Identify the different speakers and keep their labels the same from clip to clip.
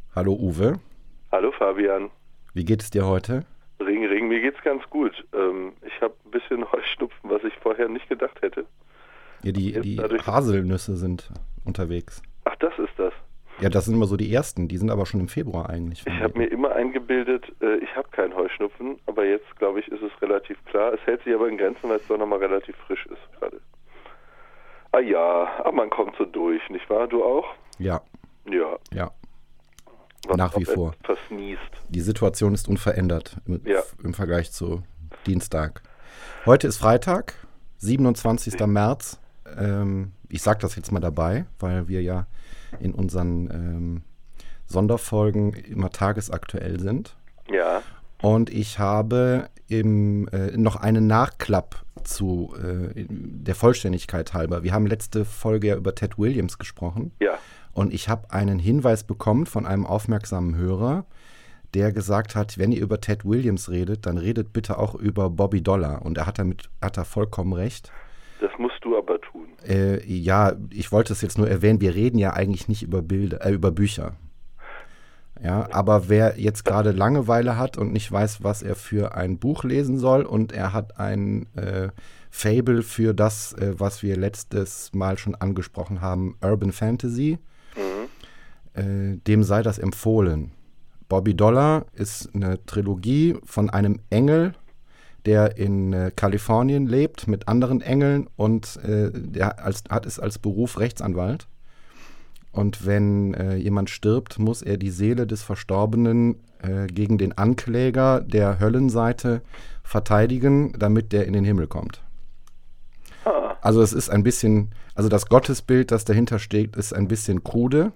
Speaker 1: Hallo Uwe,
Speaker 2: Hallo Fabian.
Speaker 1: wie geht es dir heute?
Speaker 2: Ring, Ring, mir geht's ganz gut. Ich habe ein bisschen Heuschnupfen, was ich vorher nicht gedacht hätte.
Speaker 1: Ja,
Speaker 2: Aber
Speaker 1: die,
Speaker 2: jetzt
Speaker 1: die
Speaker 2: dadurch,
Speaker 1: Haselnüsse sind unterwegs.
Speaker 2: ach, das ist das.
Speaker 1: Ja, das sind immer so die ersten, die sind aber schon im Februar eigentlich von
Speaker 2: Ich habe mir
Speaker 1: denen.
Speaker 2: immer eingebildet, ich habe keinen Heuschnupfen, aber jetzt, glaube ich, ist es relativ klar. Es hält sich aber in Grenzen, weil es doch nochmal relativ frisch ist gerade. Ah ja, aber man kommt so durch, nicht wahr? Du auch?
Speaker 1: Ja,
Speaker 2: Ja,
Speaker 1: ja,
Speaker 2: was
Speaker 1: nach wie
Speaker 2: noch
Speaker 1: vor.
Speaker 2: etwas niest.
Speaker 1: Die Situation ist unverändert
Speaker 2: Ja,
Speaker 1: im Vergleich zu Dienstag. Heute ist Freitag, 27. März. Ich sage das jetzt mal dabei, weil wir ja in unseren Sonderfolgen immer tagesaktuell sind.
Speaker 2: ja,
Speaker 1: Und ich habe noch einen Nachklapp zu der Vollständigkeit halber. Wir haben letzte Folge ja über Ted Williams gesprochen.
Speaker 2: ja.
Speaker 1: Und ich habe einen Hinweis bekommen von einem aufmerksamen Hörer, der gesagt hat, wenn ihr über Ted Williams redet, dann redet bitte auch über Bobby Dollar. Und hat er vollkommen recht.
Speaker 2: Das musst du aber tun.
Speaker 1: Ja, ich wollte es jetzt nur erwähnen, wir reden ja eigentlich nicht über Bücher. Ja, aber wer jetzt gerade Langeweile hat und nicht weiß, was er für ein Buch lesen soll und er hat ein Faible für das, was wir letztes Mal schon angesprochen haben, Urban Fantasy,
Speaker 2: Mhm.
Speaker 1: dem sei das empfohlen. Bobby Dollar ist eine Trilogie von einem Engel, der in Kalifornien lebt mit anderen Engeln und ist als Beruf Rechtsanwalt. Und wenn jemand stirbt, muss er die Seele des Verstorbenen gegen den Ankläger der Höllenseite verteidigen, damit der in den Himmel kommt.
Speaker 2: Ah,
Speaker 1: Also es ist ein bisschen, also das Gottesbild, das dahinter steht, ist ein bisschen krude.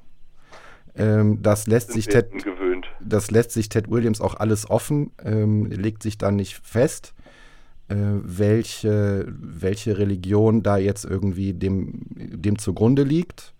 Speaker 1: Das lässt
Speaker 2: sind
Speaker 1: sich
Speaker 2: wir gewöhnt.
Speaker 1: Ted Williams auch alles offen, legt sich dann nicht fest, welche Religion da jetzt irgendwie dem zugrunde liegt.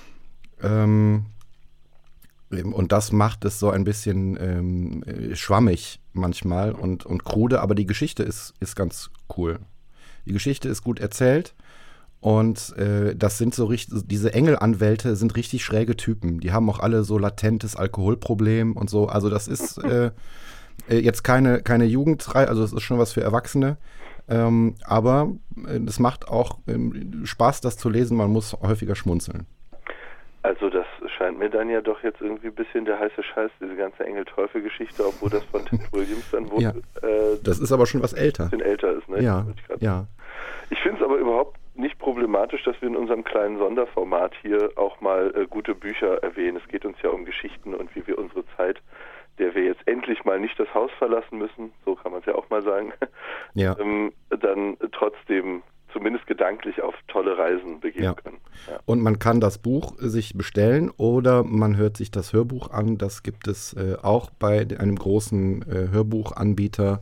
Speaker 1: Und das macht es so ein bisschen schwammig manchmal und krude, aber die Geschichte ist ganz cool. Die Geschichte ist gut erzählt und das sind so richtig, diese Engelanwälte sind richtig schräge Typen. Die haben auch alle so latentes Alkoholproblem und so. Also das ist jetzt keine Jugendreihe, also es ist schon was für Erwachsene. Aber es macht auch Spaß, das zu lesen. Man muss häufiger schmunzeln.
Speaker 2: Also das scheint mir dann ja doch jetzt irgendwie ein bisschen der heiße Scheiß, diese ganze Engel-Teufel-Geschichte, obwohl das von Ted Williams dann wohl
Speaker 1: Ja, das ist aber schon was
Speaker 2: ein
Speaker 1: älter.
Speaker 2: bisschen älter ist. Ne?
Speaker 1: Ja, ja.
Speaker 2: Ich finde es aber überhaupt nicht problematisch, dass wir in unserem kleinen Sonderformat hier auch mal gute Bücher erwähnen. Es geht uns ja um Geschichten und wie wir unsere Zeit, der wir jetzt endlich mal nicht das Haus verlassen müssen, so kann man es ja auch mal sagen,
Speaker 1: Ja,
Speaker 2: dann trotzdem zumindest gedanklich auf tolle Reisen begeben
Speaker 1: ja.
Speaker 2: können. Ja.
Speaker 1: Und man kann das Buch sich bestellen oder man hört sich das Hörbuch an. Das gibt es auch bei einem großen Hörbuchanbieter.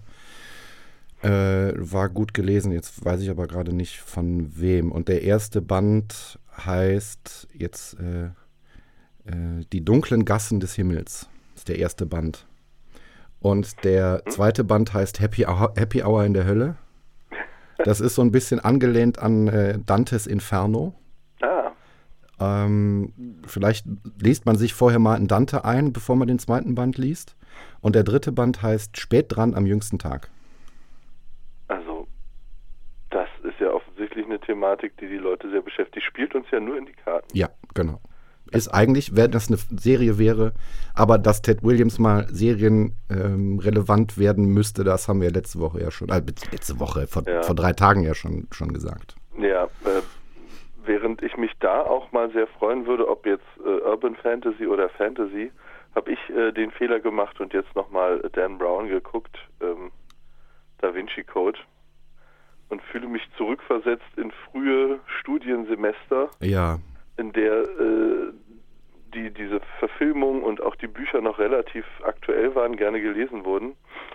Speaker 1: War gut gelesen, jetzt weiß ich aber gerade nicht von wem. Und der erste Band heißt jetzt Die dunklen Gassen des Himmels. Das ist der erste Band. Und der zweite Band heißt Happy Hour in der Hölle. Das ist so ein bisschen angelehnt an Dantes Inferno.
Speaker 2: Ah,
Speaker 1: Vielleicht liest man sich vorher mal in Dante ein, bevor man den zweiten Band liest. Und der dritte Band heißt Spät dran am jüngsten Tag.
Speaker 2: also das ist ja offensichtlich eine Thematik, die die Leute sehr beschäftigt. Spielt uns ja nur in die Karten.
Speaker 1: Ja, genau. Ist eigentlich, wenn das eine Serie wäre, aber dass Ted Williams mal serienrelevant werden müsste, das haben wir letzte Woche ja schon,
Speaker 2: Ja.
Speaker 1: vor 3 Tagen ja schon gesagt.
Speaker 2: Ja, während ich mich da auch mal sehr freuen würde, ob jetzt Urban Fantasy oder Fantasy, habe ich den Fehler gemacht und jetzt nochmal Dan Brown geguckt, Da Vinci Code, und fühle mich zurückversetzt in frühe Studiensemester,
Speaker 1: Ja,
Speaker 2: in der diese Verfilmung und auch die Bücher noch relativ aktuell waren, gerne gelesen wurden.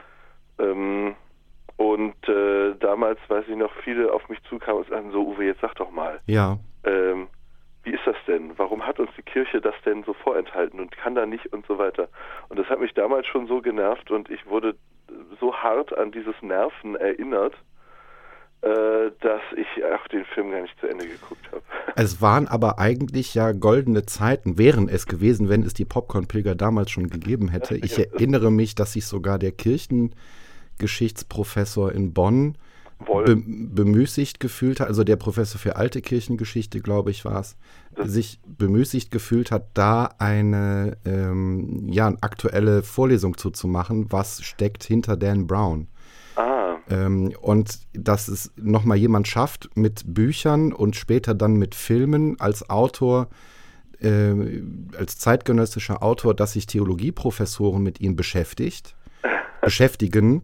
Speaker 2: Und damals, weiß ich noch, viele auf mich zukamen und sagten so, Uwe, jetzt sag doch mal,
Speaker 1: ja,
Speaker 2: wie ist das denn? Warum hat uns die Kirche das denn so vorenthalten und kann da nicht und so weiter? Und das hat mich damals schon so genervt und ich wurde so hart an dieses Nerven erinnert, dass ich auch den Film gar nicht zu Ende geguckt habe.
Speaker 1: Es waren aber eigentlich ja goldene Zeiten, wären es gewesen, wenn es die Popcorn-Pilger damals schon gegeben hätte. Ich erinnere mich, dass sich sogar der Kirchengeschichtsprofessor in Bonn bemüßigt gefühlt hat, also der Professor für alte Kirchengeschichte, glaube ich, war es, sich bemüßigt gefühlt hat, da eine aktuelle Vorlesung zuzumachen, was steckt hinter Dan Brown. Und dass es nochmal jemand schafft mit Büchern und später dann mit Filmen als Autor, als zeitgenössischer Autor, dass sich Theologieprofessoren mit ihm beschäftigen.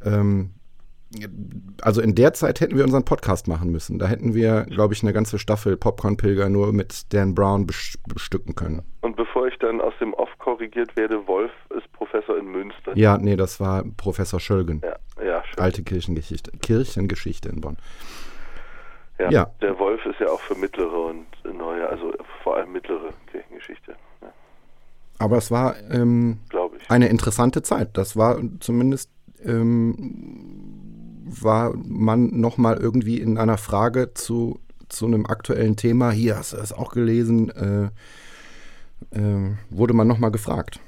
Speaker 1: Also in der Zeit hätten wir unseren Podcast machen müssen. Da hätten wir, glaube ich, eine ganze Staffel Popcorn-Pilger nur mit Dan Brown bestücken können.
Speaker 2: Und bevor ich dann aus dem Off korrigiert werde, Wolf ist Professor in Münster.
Speaker 1: Ja, nee, das war Professor Schölgen.
Speaker 2: Ja, Schölgen.
Speaker 1: Alte Kirchengeschichte in Bonn.
Speaker 2: Ja, der Wolf ist ja auch für mittlere und neue, also vor allem mittlere Kirchengeschichte. Ja.
Speaker 1: Aber es war eine interessante Zeit. Das war zumindest war man nochmal irgendwie in einer Frage zu einem aktuellen Thema, hier hast du das auch gelesen, wurde man nochmal gefragt.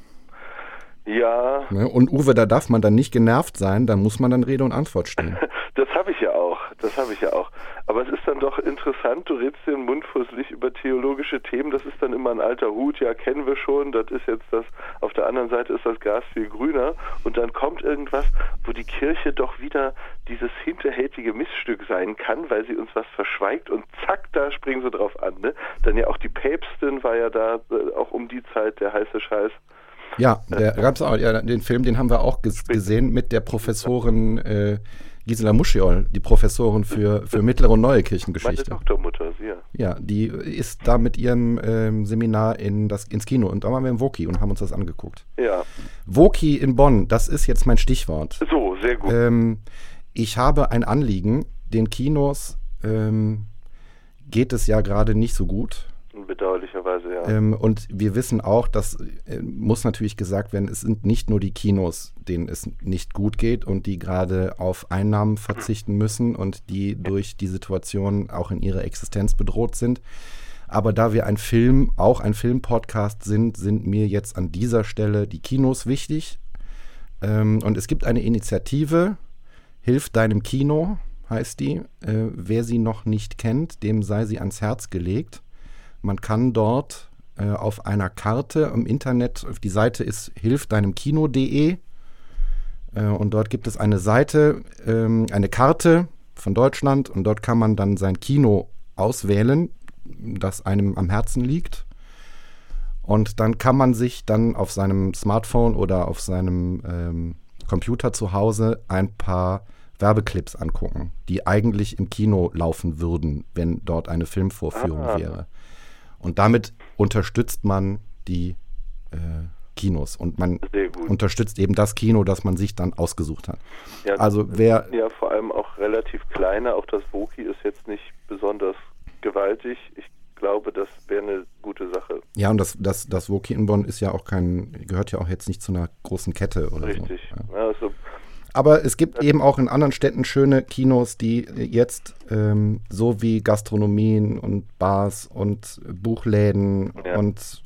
Speaker 2: Ja.
Speaker 1: Ne? Und Uwe, da darf man dann nicht genervt sein, da muss man dann Rede und Antwort stehen.
Speaker 2: Das habe ich ja auch. Aber es ist dann doch interessant, du redest den Mund fusselig über theologische Themen, das ist dann immer ein alter Hut, ja, kennen wir schon, das ist jetzt das, auf der anderen Seite ist das Gras viel grüner und dann kommt irgendwas, wo die Kirche doch wieder dieses hinterhältige Missstück sein kann, weil sie uns was verschweigt und zack, da springen sie drauf an, ne? Dann ja auch die Päpstin war ja da, auch um die Zeit der heiße Scheiß.
Speaker 1: Ja, den Film, den haben wir auch gesehen mit der Professorin Gisela Muschiol, die Professorin für mittlere und neue Kirchengeschichte.
Speaker 2: Meine Doktormutter, sie.
Speaker 1: Ja, die ist da mit ihrem Seminar ins Kino und da waren wir im Woki und haben uns das angeguckt.
Speaker 2: Ja.
Speaker 1: Woki in Bonn, das ist jetzt mein Stichwort.
Speaker 2: So, sehr gut.
Speaker 1: Ich habe ein Anliegen, den Kinos geht es ja gerade nicht so gut.
Speaker 2: Bedauerlicherweise, ja.
Speaker 1: Und wir wissen auch, das muss natürlich gesagt werden, es sind nicht nur die Kinos, denen es nicht gut geht und die gerade auf Einnahmen verzichten müssen und die durch die Situation auch in ihrer Existenz bedroht sind. Aber da wir ein Filmpodcast sind mir jetzt an dieser Stelle die Kinos wichtig. Und es gibt eine Initiative, Hilf deinem Kino, heißt die. Wer sie noch nicht kennt, dem sei sie ans Herz gelegt. Man kann dort auf einer Karte im Internet, die Seite ist hilfdeinemkino.de und dort gibt es eine Seite, eine Karte von Deutschland und dort kann man dann sein Kino auswählen, das einem am Herzen liegt. Und dann kann man sich dann auf seinem Smartphone oder auf seinem Computer zu Hause ein paar Werbeclips angucken, die eigentlich im Kino laufen würden, wenn dort eine Filmvorführung wäre. Und damit unterstützt man die Kinos und man unterstützt eben das Kino, das man sich dann ausgesucht hat.
Speaker 2: Ja,
Speaker 1: also
Speaker 2: ja, vor allem auch relativ kleine, auch das Woki ist jetzt nicht besonders gewaltig. Ich glaube, das wäre eine gute Sache.
Speaker 1: Ja, und das Woki in Bonn ist ja auch gehört ja auch jetzt nicht zu einer großen Kette oder so.
Speaker 2: Richtig.
Speaker 1: Ja.
Speaker 2: Ja, also,
Speaker 1: aber es gibt eben auch in anderen Städten schöne Kinos, die jetzt so wie Gastronomien und Bars und Buchläden und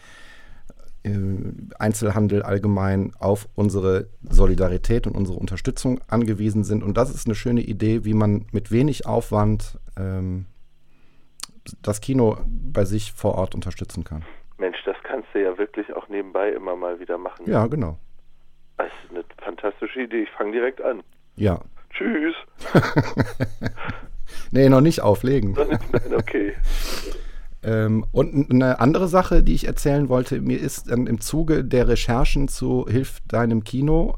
Speaker 1: Einzelhandel allgemein auf unsere Solidarität und unsere Unterstützung angewiesen sind. Und das ist eine schöne Idee, wie man mit wenig Aufwand das Kino bei sich vor Ort unterstützen kann.
Speaker 2: Mensch, das kannst du ja wirklich auch nebenbei immer mal wieder machen.
Speaker 1: Ja, genau.
Speaker 2: Das ist eine fantastische Idee. Ich fange direkt an.
Speaker 1: Ja.
Speaker 2: Tschüss.
Speaker 1: Nee, noch nicht auflegen.
Speaker 2: Nein, okay.
Speaker 1: Und eine andere Sache, die ich erzählen wollte, mir ist im Zuge der Recherchen zu Hilf deinem Kino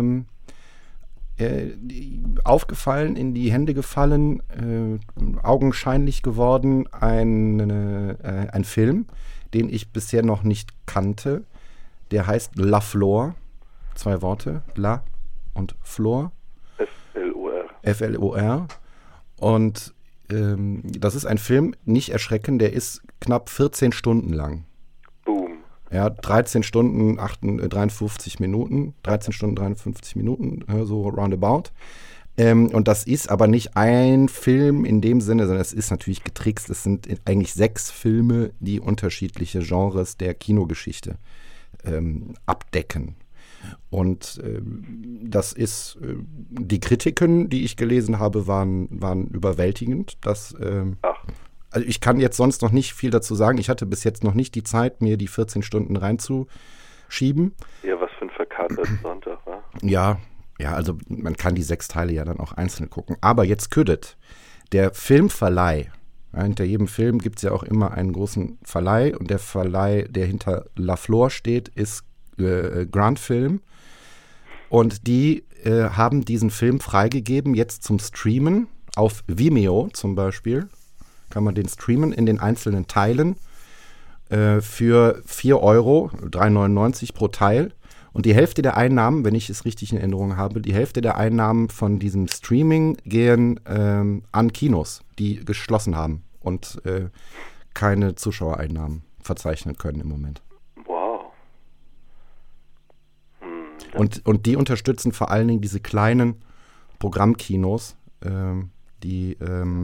Speaker 1: aufgefallen, in die Hände gefallen, augenscheinlich geworden, ein Film, den ich bisher noch nicht kannte. Der heißt La Flor. 2 Worte, La und Flor.
Speaker 2: F-L-O-R.
Speaker 1: F-L-O-R. Und das ist ein Film, nicht erschrecken, der ist knapp 14 Stunden lang.
Speaker 2: Boom.
Speaker 1: Ja, 13 Stunden 53 Minuten, 13 Stunden 53 Minuten, so roundabout. Und das ist aber nicht ein Film in dem Sinne, sondern es ist natürlich getrickst. Es sind eigentlich 6 Filme, die unterschiedliche Genres der Kinogeschichte abdecken. Und das ist, die Kritiken, die ich gelesen habe, waren überwältigend. Also ich kann jetzt sonst noch nicht viel dazu sagen. Ich hatte bis jetzt noch nicht die Zeit, mir die 14 Stunden reinzuschieben.
Speaker 2: Ja, was für ein verkaterten Sonntag, wa?
Speaker 1: Ja, also man kann die 6 Teile ja dann auch einzeln gucken. Aber jetzt küdet der Filmverleih. Ja, hinter jedem Film gibt es ja auch immer einen großen Verleih. Und der Verleih, der hinter La Flor steht, ist Grant Film. Und die haben diesen Film freigegeben, jetzt zum Streamen. Auf Vimeo zum Beispiel kann man den streamen in den einzelnen Teilen für 4 Euro, 3,99 pro Teil. Und die Hälfte der Einnahmen, wenn ich es richtig in Erinnerung habe, die Hälfte der Einnahmen von diesem Streaming gehen an Kinos, die geschlossen haben und keine Zuschauereinnahmen verzeichnen können im Moment.
Speaker 2: Wow.
Speaker 1: Und die unterstützen vor allen Dingen diese kleinen Programmkinos, die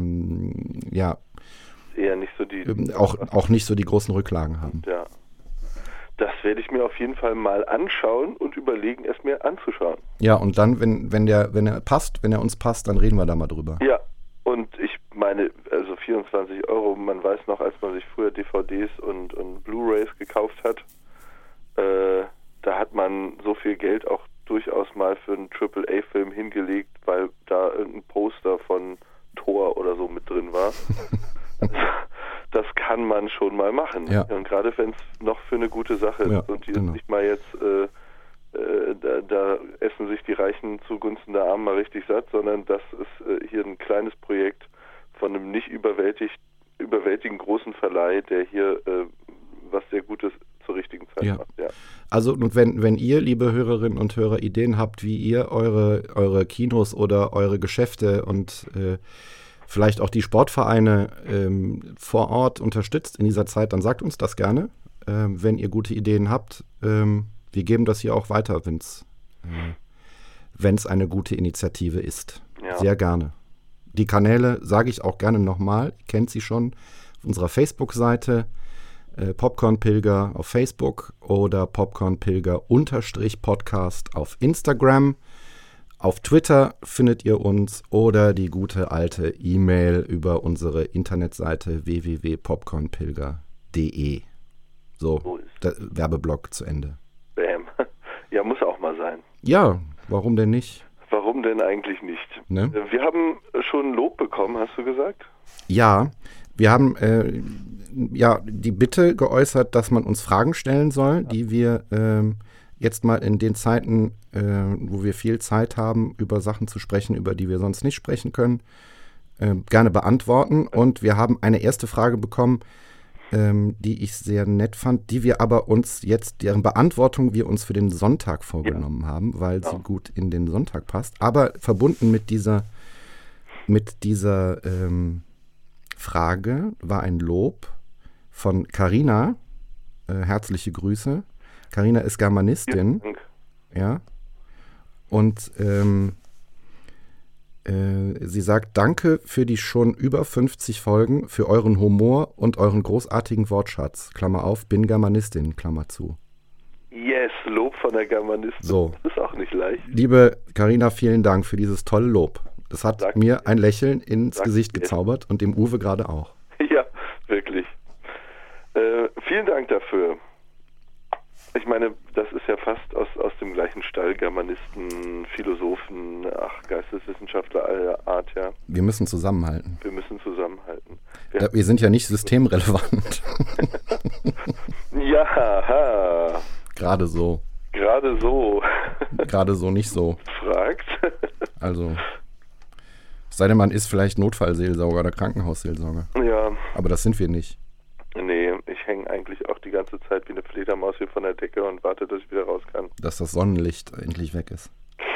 Speaker 2: eher nicht so die
Speaker 1: auch nicht so die großen Rücklagen haben.
Speaker 2: Ja. Das werde ich mir auf jeden Fall mal anschauen und überlegen, es mir anzuschauen.
Speaker 1: Ja, und dann, wenn er uns passt, dann reden wir da mal drüber.
Speaker 2: Ja, und ich meine, also 24 Euro, man weiß noch, als man sich früher DVDs und Blu-rays gekauft hat, da hat man so viel Geld auch durchaus mal für einen AAA-Film hingelegt, weil da irgendein Poster von Thor oder so mit drin war. Das kann man schon mal machen.
Speaker 1: Ja.
Speaker 2: Und gerade wenn es noch für eine gute Sache ist und die nicht mal jetzt, da essen sich die Reichen zugunsten der Armen mal richtig satt, sondern das ist hier ein kleines Projekt von einem nicht überwältigend großen Verleih, der hier was sehr Gutes zur richtigen Zeit macht. Ja.
Speaker 1: Also und wenn ihr, liebe Hörerinnen und Hörer, Ideen habt, wie ihr eure Kinos oder eure Geschäfte und vielleicht auch die Sportvereine vor Ort unterstützt in dieser Zeit, dann sagt uns das gerne. Wenn ihr gute Ideen habt, wir geben das hier auch weiter, wenn es eine gute Initiative ist. Ja. Sehr gerne. Die Kanäle sage ich auch gerne nochmal, ihr kennt sie schon, auf unserer Facebook-Seite Popcorn-Pilger auf Facebook oder Popcorn-Pilger_Podcast auf Instagram. Auf Twitter findet ihr uns oder die gute alte E-Mail über unsere Internetseite www.popcornpilger.de. So, der Werbeblock zu Ende.
Speaker 2: Bam. Ja, muss auch mal sein.
Speaker 1: Ja, warum denn nicht?
Speaker 2: Warum denn eigentlich nicht?
Speaker 1: Ne?
Speaker 2: Wir haben schon Lob bekommen, hast du gesagt?
Speaker 1: Ja, wir haben die Bitte geäußert, dass man uns Fragen stellen soll, die wir jetzt mal in den Zeiten, wo wir viel Zeit haben, über Sachen zu sprechen, über die wir sonst nicht sprechen können, gerne beantworten. Und wir haben eine erste Frage bekommen, die ich sehr nett fand, die wir aber uns jetzt, deren Beantwortung wir uns für den Sonntag vorgenommen haben, weil sie gut in den Sonntag passt. Aber verbunden mit dieser Frage war ein Lob von Carina. Herzliche Grüße. Carina ist Germanistin. Ja. Und sie sagt, danke für die schon über 50 Folgen, für euren Humor und euren großartigen Wortschatz. Klammer auf, bin Germanistin, Klammer zu.
Speaker 2: Yes, Lob von der Germanistin.
Speaker 1: So.
Speaker 2: Das ist auch nicht leicht.
Speaker 1: Liebe Carina, vielen Dank für dieses tolle Lob. Das hat mir ein Lächeln ins Gesicht gezaubert und dem Uwe gerade auch.
Speaker 2: Ja, wirklich. Vielen Dank dafür. Ich meine, das ist ja fast aus dem gleichen Stall, Germanisten, Philosophen, Geisteswissenschaftler aller Art, ja.
Speaker 1: Wir müssen zusammenhalten. Wir sind ja nicht systemrelevant.
Speaker 2: Ja,
Speaker 1: Gerade so.
Speaker 2: Gerade so
Speaker 1: nicht so.
Speaker 2: Fragt.
Speaker 1: Also, es sei denn, man ist vielleicht Notfallseelsorger oder Krankenhausseelsorger.
Speaker 2: Ja.
Speaker 1: Aber das sind wir nicht.
Speaker 2: Nee, ich hänge eigentlich auch die ganze Zeit wie eine Fledermaus hier von der Decke und warte, dass ich wieder raus kann.
Speaker 1: Dass das Sonnenlicht endlich weg ist.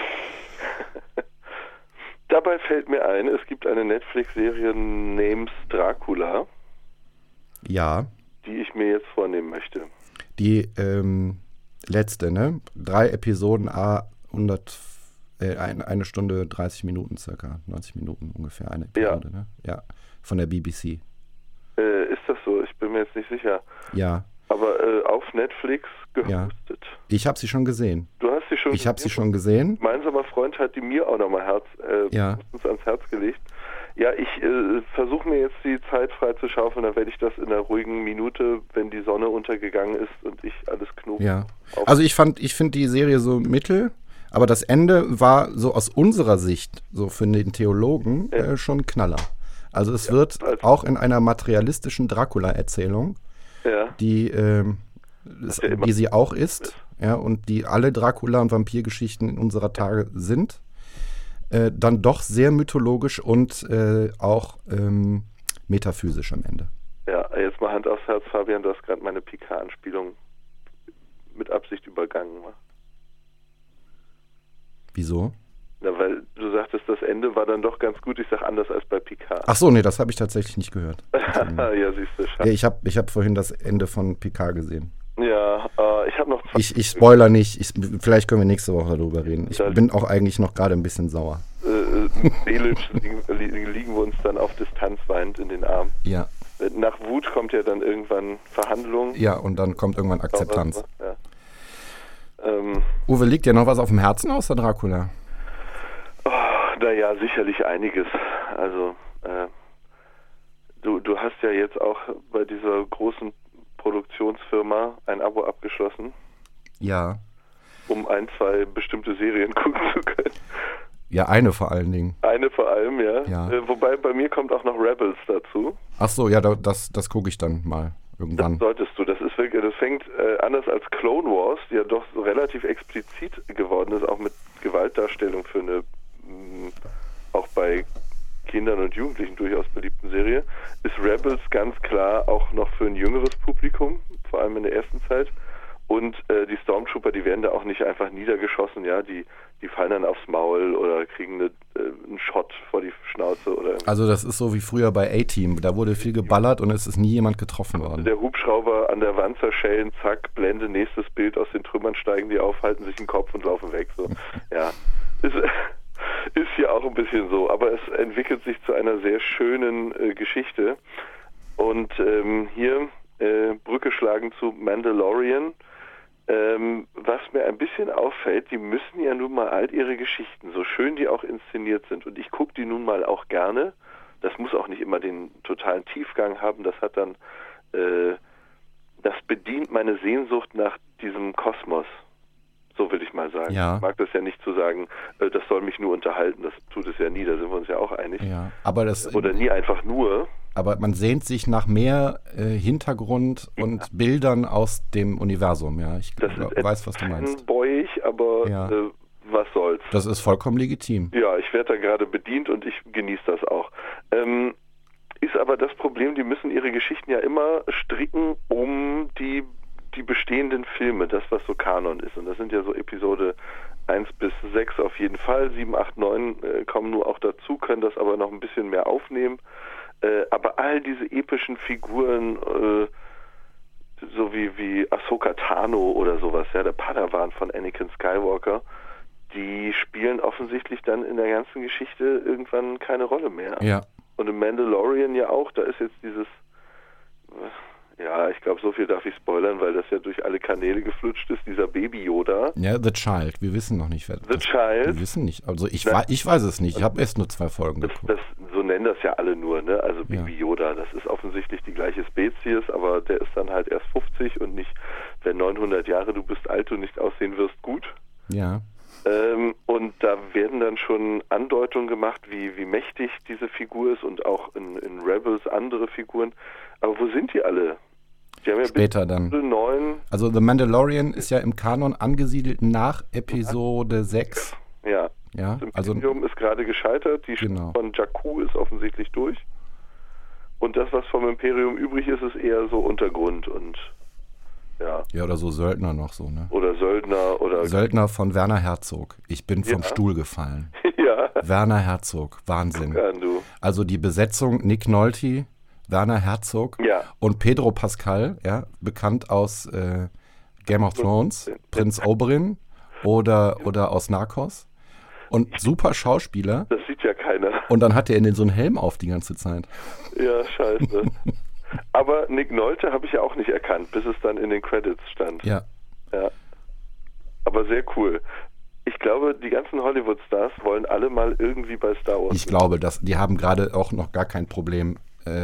Speaker 2: Dabei fällt mir ein, es gibt eine Netflix-Serie namens Dracula.
Speaker 1: Ja.
Speaker 2: Die ich mir jetzt vornehmen möchte.
Speaker 1: Die letzte, ne? 3 Episoden, 100 Eine Stunde 30 Minuten circa, 90 Minuten ungefähr, eine Episode, ne? Ja, von der BBC.
Speaker 2: Ist das so? Ich bin mir jetzt nicht sicher.
Speaker 1: Ja.
Speaker 2: Aber auf Netflix gehostet.
Speaker 1: Ja. Ich habe sie schon gesehen.
Speaker 2: Du hast sie schon
Speaker 1: Ich habe sie schon gesehen.
Speaker 2: Ein gemeinsamer Freund hat die mir auch nochmal ans Herz gelegt. Ja, ich versuche mir jetzt die Zeit frei zu schaufeln, dann werde ich das in einer ruhigen Minute, wenn die Sonne untergegangen ist und ich alles knobe.
Speaker 1: Ja. Also ich finde die Serie so mittel, aber das Ende war so aus unserer Sicht, so für den Theologen, schon ein Knaller. Also es wird auch in einer materialistischen Dracula-Erzählung, die sie auch ist, ja, und die alle Dracula- und Vampirgeschichten in unserer Tage sind, dann doch sehr mythologisch und auch metaphysisch am Ende. Ja,
Speaker 2: jetzt mal Hand aufs Herz, Fabian, du hast gerade meine Picard-Anspielung mit Absicht übergangen.
Speaker 1: Wieso?
Speaker 2: Na, weil du sagtest, das Ende war dann doch ganz gut. Ich sag anders als bei Picard.
Speaker 1: Ach so, nee, das habe ich tatsächlich nicht gehört.
Speaker 2: Ja, siehst du, schade.
Speaker 1: Ja, ich hab vorhin das Ende von Picard gesehen.
Speaker 2: Ja, ich habe noch zwei.
Speaker 1: Ich spoiler nicht. Vielleicht können wir nächste Woche darüber reden. Ich bin auch eigentlich noch gerade ein bisschen sauer.
Speaker 2: Seelisch liegen wir uns dann auf Distanz weinend in den Arm.
Speaker 1: Ja.
Speaker 2: Nach Wut kommt ja dann irgendwann Verhandlung.
Speaker 1: Ja, und dann kommt irgendwann Akzeptanz.
Speaker 2: Ja.
Speaker 1: Uwe, liegt dir noch was auf dem Herzen außer Dracula?
Speaker 2: Naja, sicherlich einiges. Also, du hast ja jetzt auch bei dieser großen Produktionsfirma ein Abo abgeschlossen.
Speaker 1: Ja.
Speaker 2: Um 2 bestimmte Serien gucken zu können.
Speaker 1: Ja, eine vor allen Dingen.
Speaker 2: Eine vor allem, ja. Wobei bei mir kommt auch noch Rebels dazu.
Speaker 1: Ach so, ja, das gucke ich dann mal irgendwann.
Speaker 2: Das solltest du. Das fängt anders als Clone Wars, die ja doch so relativ explizit geworden ist, auch mit Gewaltdarstellung für eine auch bei Kindern und Jugendlichen durchaus beliebten Serie, ist Rebels ganz klar auch noch für ein jüngeres Publikum, vor allem in der ersten Zeit. Und die Stormtrooper, die werden da auch nicht einfach niedergeschossen, ja, die fallen dann aufs Maul oder kriegen einen Shot vor die Schnauze oder.
Speaker 1: Also das ist so wie früher bei A-Team, da wurde viel geballert und es ist nie jemand getroffen worden.
Speaker 2: Der Hubschrauber an der Wand zerschellen, zack, Blende, nächstes Bild, aus den Trümmern steigen die auf, halten sich den Kopf und laufen weg. So. Ja, ist hier auch ein bisschen so, aber es entwickelt sich zu einer sehr schönen Geschichte. Und hier Brücke schlagen zu Mandalorian. Was mir ein bisschen auffällt, die müssen ja nun mal all ihre Geschichten, so schön die auch inszeniert sind, und ich gucke die nun mal auch gerne, das muss auch nicht immer den totalen Tiefgang haben, das hat dann, das bedient meine Sehnsucht nach diesem Kosmos, so will ich mal sagen.
Speaker 1: Ja.
Speaker 2: Ich mag das ja nicht zu sagen, das soll mich nur unterhalten, das tut es ja nie, da sind wir uns ja auch einig.
Speaker 1: Ja, aber
Speaker 2: oder nie einfach nur.
Speaker 1: Aber man sehnt sich nach mehr Hintergrund und Bildern aus dem Universum, ja. Ich weiß, was du meinst.
Speaker 2: Fanboyig, aber was soll's.
Speaker 1: Das ist vollkommen legitim.
Speaker 2: Ja, ich werde da gerade bedient und ich genieße das auch. Ist aber das Problem, die müssen ihre Geschichten ja immer stricken um die bestehenden Filme, das, was so Kanon ist. Und das sind ja so Episode 1 bis 6 auf jeden Fall. 7, 8, 9 kommen nur auch dazu, können das aber noch ein bisschen mehr aufnehmen. Aber all diese epischen Figuren, so wie Ahsoka Tano oder sowas, ja, der Padawan von Anakin Skywalker, die spielen offensichtlich dann in der ganzen Geschichte irgendwann keine Rolle mehr.
Speaker 1: Ja.
Speaker 2: Und im Mandalorian ja auch, da ist jetzt dieses, ja, ich glaube, so viel darf ich spoilern, weil das ja durch alle Kanäle geflutscht ist, dieser Baby Yoda.
Speaker 1: Ja, The Child, wir wissen noch nicht, wer
Speaker 2: The Child.
Speaker 1: Wir wissen nicht, also ich weiß es nicht, ich habe erst nur 2 Folgen geguckt.
Speaker 2: So nennen das ja alle nur, ne? Also Baby Yoda, das ist offensichtlich die gleiche Spezies, aber der ist dann halt erst 50 und nicht, wenn 900 Jahre du bist alt und nicht aussehen wirst, gut.
Speaker 1: Ja.
Speaker 2: Und da werden dann schon Andeutungen gemacht, wie mächtig diese Figur ist und auch in Rebels andere Figuren. Aber wo sind die alle? Die haben ja
Speaker 1: später dann.
Speaker 2: 9.
Speaker 1: Also The Mandalorian ist ja im Kanon angesiedelt nach Episode 6.
Speaker 2: Ja.
Speaker 1: Ja,
Speaker 2: das Imperium ist gerade gescheitert, die Schlacht von Jakku ist offensichtlich durch. Und das, was vom Imperium übrig ist, ist eher so Untergrund und ja.
Speaker 1: Ja, oder so Söldner noch so, ne?
Speaker 2: Oder Söldner oder...
Speaker 1: Söldner von Werner Herzog. Ich bin vom Stuhl gefallen.
Speaker 2: Ja.
Speaker 1: Werner Herzog, Wahnsinn.
Speaker 2: Ja, du.
Speaker 1: Also die Besetzung Nick Nolte, Werner Herzog und Pedro Pascal, ja, bekannt aus Game of Thrones, Prinz Oberyn oder aus Narcos. Und super Schauspieler.
Speaker 2: Das sieht ja keiner.
Speaker 1: Und dann hat er so einen Helm auf die ganze Zeit.
Speaker 2: Ja, scheiße. Aber Nick Nolte habe ich ja auch nicht erkannt, bis es dann in den Credits stand.
Speaker 1: Ja.
Speaker 2: Ja. Aber sehr cool. Ich glaube, die ganzen Hollywood-Stars wollen alle mal irgendwie bei Star Wars.
Speaker 1: Ich glaube, die haben gerade auch noch gar kein Problem.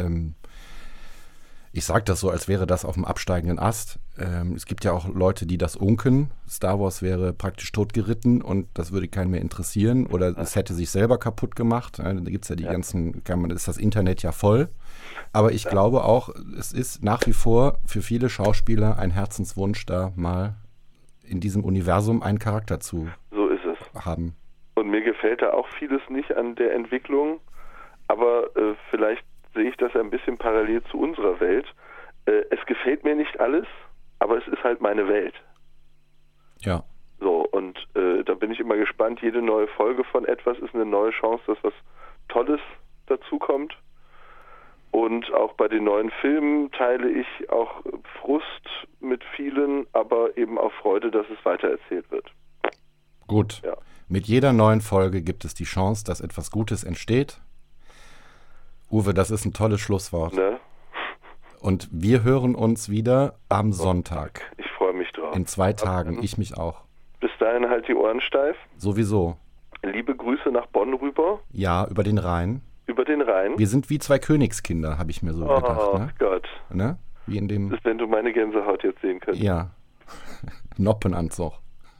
Speaker 1: Ich sage das so, als wäre das auf dem absteigenden Ast. Es gibt ja auch Leute, die das unken. Star Wars wäre praktisch totgeritten und das würde keinen mehr interessieren. Oder es hätte sich selber kaputt gemacht. Da gibt es ja die ganzen, ist das Internet ja voll. Aber ich glaube auch, es ist nach wie vor für viele Schauspieler ein Herzenswunsch, da mal in diesem Universum einen Charakter zu haben.
Speaker 2: Und mir gefällt da auch vieles nicht an der Entwicklung, aber vielleicht sehe ich das ein bisschen parallel zu unserer Welt. Es gefällt mir nicht alles, aber es ist halt meine Welt.
Speaker 1: Ja.
Speaker 2: So, und da bin ich immer gespannt. Jede neue Folge von etwas ist eine neue Chance, dass was Tolles dazukommt. Und auch bei den neuen Filmen teile ich auch Frust mit vielen, aber eben auch Freude, dass es weitererzählt wird.
Speaker 1: Gut.
Speaker 2: Ja.
Speaker 1: Mit jeder neuen Folge gibt es die Chance, dass etwas Gutes entsteht. Uwe, das ist ein tolles Schlusswort.
Speaker 2: Ne?
Speaker 1: Und wir hören uns wieder am Sonntag.
Speaker 2: Ich freue mich drauf.
Speaker 1: In 2 Tagen. Ich mich auch.
Speaker 2: Bis dahin halt die Ohren steif.
Speaker 1: Sowieso.
Speaker 2: Liebe Grüße nach Bonn rüber.
Speaker 1: Ja, über den Rhein.
Speaker 2: Über den Rhein.
Speaker 1: Wir sind wie 2 Königskinder, habe ich mir so gedacht.
Speaker 2: Oh
Speaker 1: Ne?
Speaker 2: Gott.
Speaker 1: Ne? Wie in dem.
Speaker 2: Das ist, wenn du meine Gänsehaut jetzt sehen könntest.
Speaker 1: Ja. Noppenanzug.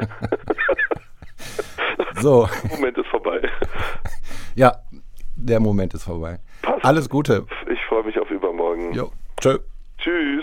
Speaker 1: So.
Speaker 2: Der Moment ist vorbei.
Speaker 1: Ja, der Moment ist vorbei.
Speaker 2: Passt.
Speaker 1: Alles Gute.
Speaker 2: Ich freue mich auf übermorgen.
Speaker 1: Jo. Tschö.
Speaker 2: Tschüss.